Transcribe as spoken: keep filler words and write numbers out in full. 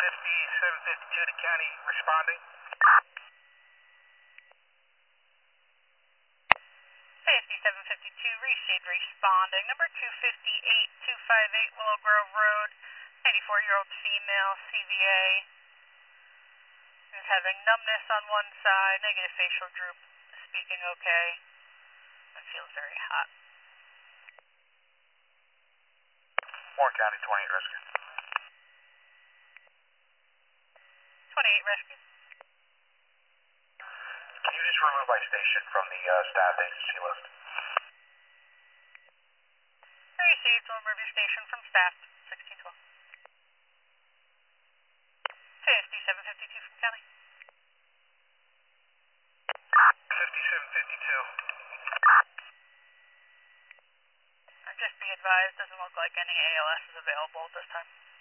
fifty-seven fifty-two to county responding. fifty-seven fifty-two, received responding. Number two fifty-eight two fifty-eight Willow Grove Road, ninety-four-year-old female, C V A. Is having numbness on one side, negative facial droop, speaking okay. It feels very hot. Warren County, twenty-eight rescue. twenty-eight rescue. Can you just remove my station from the uh, staff agency list? Received, will remove your station from staff, sixteen twelve. fifty-seven fifty-two from county. fifty-seven fifty-two. Uh, just be advised, doesn't look like any A L S is available at this time.